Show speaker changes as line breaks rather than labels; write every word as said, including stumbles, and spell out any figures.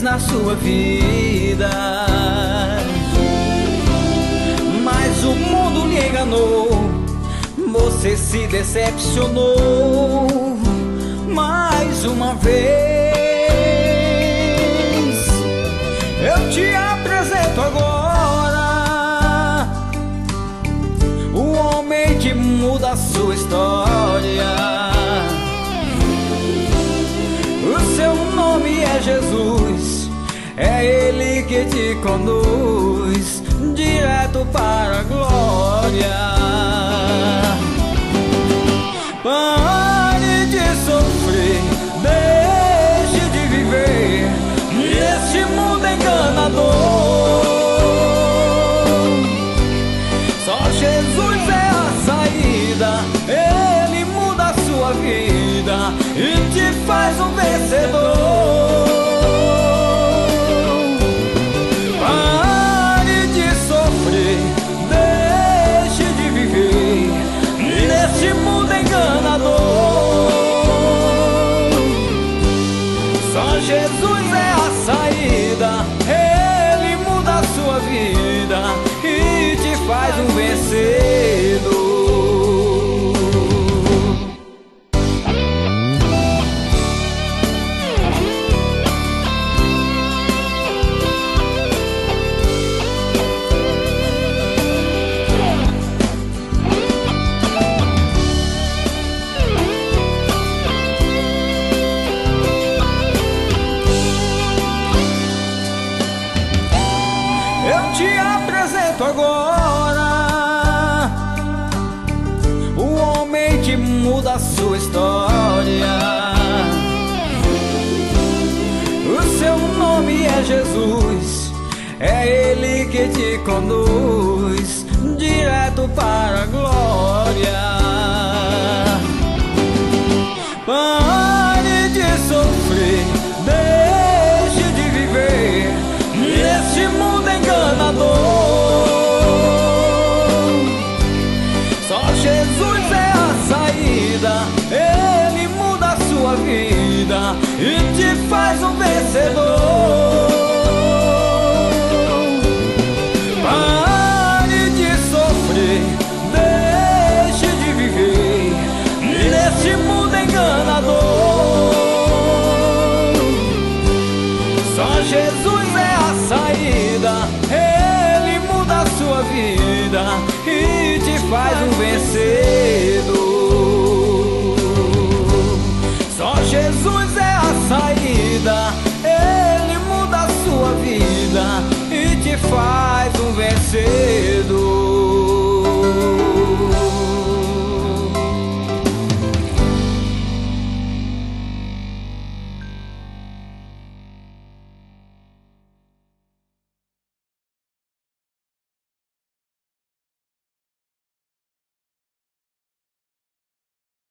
na sua vida, mas o mundo lhe enganou, você se decepcionou mais uma vez. Eu te apresento agora o homem que muda a sua história. O seu nome é Jesus, é Ele que te conduz direto para a glória. Pare de sofrer, deixe de viver neste mundo enganador. Só Jesus é a saída, Ele muda a sua vida e te faz um vencedor. Pare de sofrer, deixe de viver neste mundo enganador. Só Jesus é a saída, Ele muda a sua vida e te faz um vencedor. Eu te apresento agora o homem que muda a sua história. O seu nome é Jesus, é Ele que te conduz direto para a glória. Pare de sofrer, deixe de viver neste mundo enganador. Só Jesus é a saída, Ele muda a sua vida e te faz um vencedor. Pare de sofrer, deixe de viver neste mundo enganador. Só Jesus é a saída, Ele muda a sua vida e te faz um vencedor. Só Jesus é a saída, Ele muda a sua vida e te faz um vencedor.